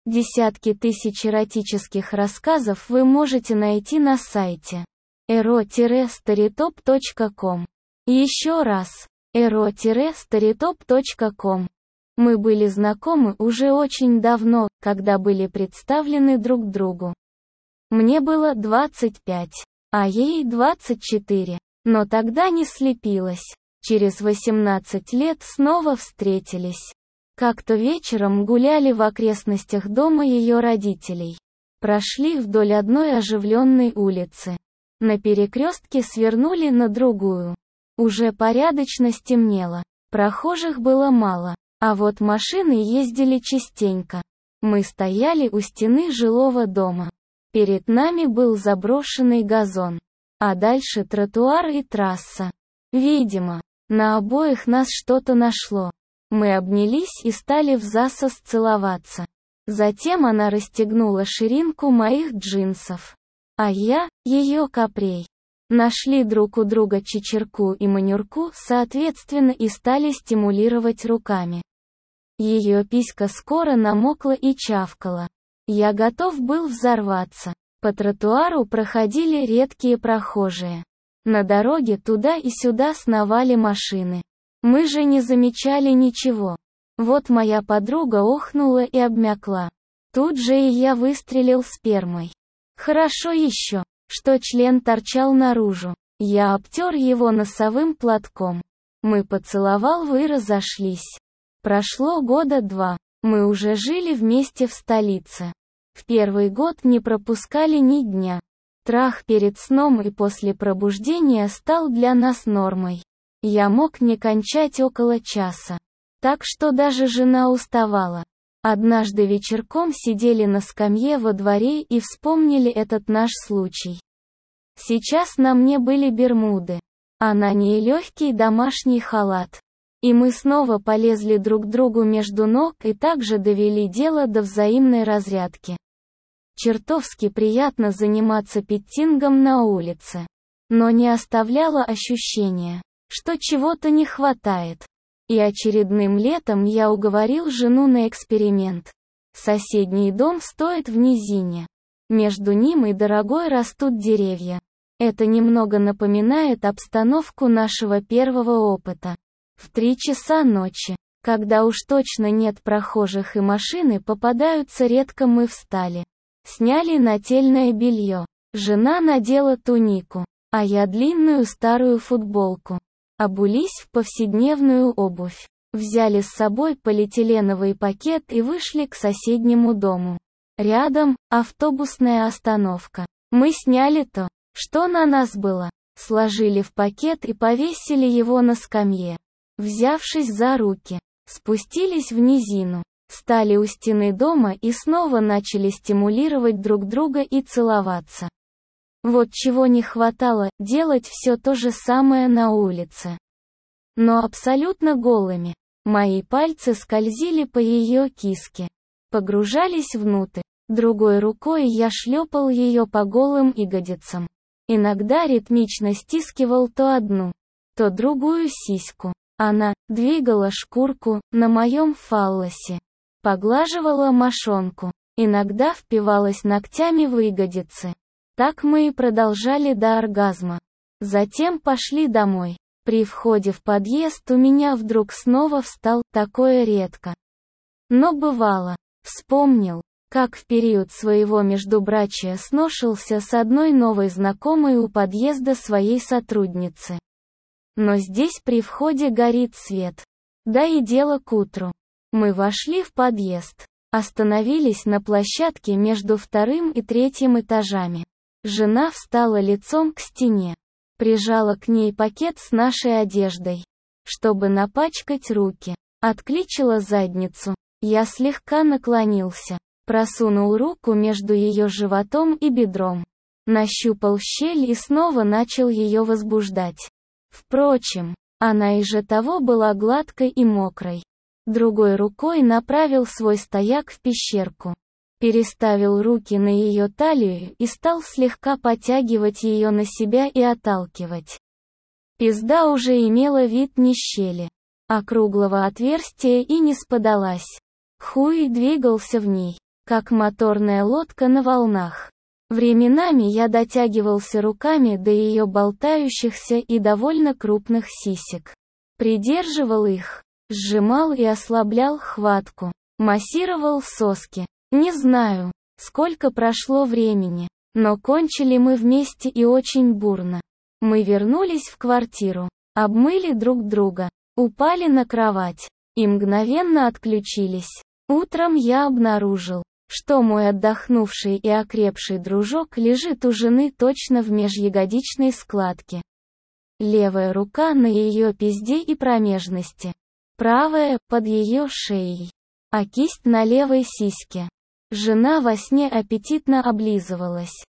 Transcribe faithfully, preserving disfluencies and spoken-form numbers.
Десятки тысяч эротических рассказов вы можете найти на сайте эро старитоп точка ком. Еще раз, эро старитоп точка ком. Мы были знакомы уже очень давно, когда были представлены друг другу. Мне было двадцать пять, а ей двадцать четыре. Но тогда не слепилась. Через восемнадцать лет снова встретились. Как-то вечером гуляли в окрестностях дома ее родителей. Прошли вдоль одной оживленной улицы. На перекрестке свернули на другую. Уже порядочно стемнело. Прохожих было мало, а вот машины ездили частенько. Мы стояли у стены жилого дома. Перед нами был заброшенный газон. А дальше тротуар и трасса. Видимо, на обоих нас что-то нашло. Мы обнялись и стали взасос целоваться. Затем она расстегнула ширинку моих джинсов. А я, ее капрей. Нашли друг у друга чечерку и манюрку, соответственно, и стали стимулировать руками. Ее писька скоро намокла и чавкала. Я готов был взорваться. По тротуару проходили редкие прохожие. На дороге туда и сюда сновали машины. Мы же не замечали ничего. Вот моя подруга охнула и обмякла. Тут же и я выстрелил спермой. Хорошо еще, что член торчал наружу. Я обтер его носовым платком. Мы поцеловал и разошлись. Прошло года два. Мы уже жили вместе в столице. В первый год не пропускали ни дня. Трах перед сном и после пробуждения стал для нас нормой. Я мог не кончать около часа. Так что даже жена уставала. Однажды вечерком сидели на скамье во дворе и вспомнили этот наш случай. Сейчас на мне были бермуды, а на ней легкий домашний халат. И мы снова полезли друг другу между ног и также довели дело до взаимной разрядки. Чертовски приятно заниматься петтингом на улице. Но не оставляло ощущения, что чего-то не хватает. И очередным летом я уговорил жену на эксперимент. Соседний дом стоит в низине. Между ним и дорогой растут деревья. Это немного напоминает обстановку нашего первого опыта. В три часа ночи, когда уж точно нет прохожих и машины попадаются редко, мы встали. Сняли нательное белье. Жена надела тунику, а я длинную старую футболку. Обулись в повседневную обувь. Взяли с собой полиэтиленовый пакет и вышли к соседнему дому. Рядом автобусная остановка. Мы сняли то, что на нас было, сложили в пакет и повесили его на скамье. Взявшись за руки, спустились в низину, стали у стены дома и снова начали стимулировать друг друга и целоваться. Вот чего не хватало, делать все то же самое на улице. Но абсолютно голыми. Мои пальцы скользили по ее киске, погружались внутрь. Другой рукой я шлепал ее по голым ягодицам. Иногда ритмично стискивал то одну, то другую сиську. Она двигала шкурку на моем фаллосе, поглаживала мошонку, иногда впивалась ногтями в ягодицы. Так мы и продолжали до оргазма. Затем пошли домой. При входе в подъезд у меня вдруг снова встал, такое редко. Но бывало. Вспомнил, как в период своего междубрачия сношился с одной новой знакомой у подъезда своей сотрудницы. Но здесь при входе горит свет. Да и дело к утру. Мы вошли в подъезд. Остановились на площадке между вторым и третьим этажами. Жена встала лицом к стене. Прижала к ней пакет с нашей одеждой, чтобы напачкать руки. Откличила задницу. Я слегка наклонился. Просунул руку между ее животом и бедром. Нащупал щель и снова начал ее возбуждать. Впрочем, она и же того была гладкой и мокрой. Другой рукой направил свой стояк в пещерку. Переставил руки на ее талию и стал слегка подтягивать ее на себя и отталкивать. Пизда уже имела вид не щели, а круглого отверстия и не спадалась. Хуй двигался в ней. как моторная лодка на волнах. Временами я дотягивался руками до ее болтающихся и довольно крупных сисек. Придерживал их, сжимал и ослаблял хватку, массировал соски. Не знаю, сколько прошло времени, но кончили мы вместе и очень бурно. Мы вернулись в квартиру, обмыли друг друга, упали на кровать и мгновенно отключились. Утром я обнаружил, что мой отдохнувший и окрепший дружок лежит у жены точно в межягодичной складке. Левая рука на ее пизде и промежности, правая — под ее шеей, а кисть на левой сиське. Жена во сне аппетитно облизывалась.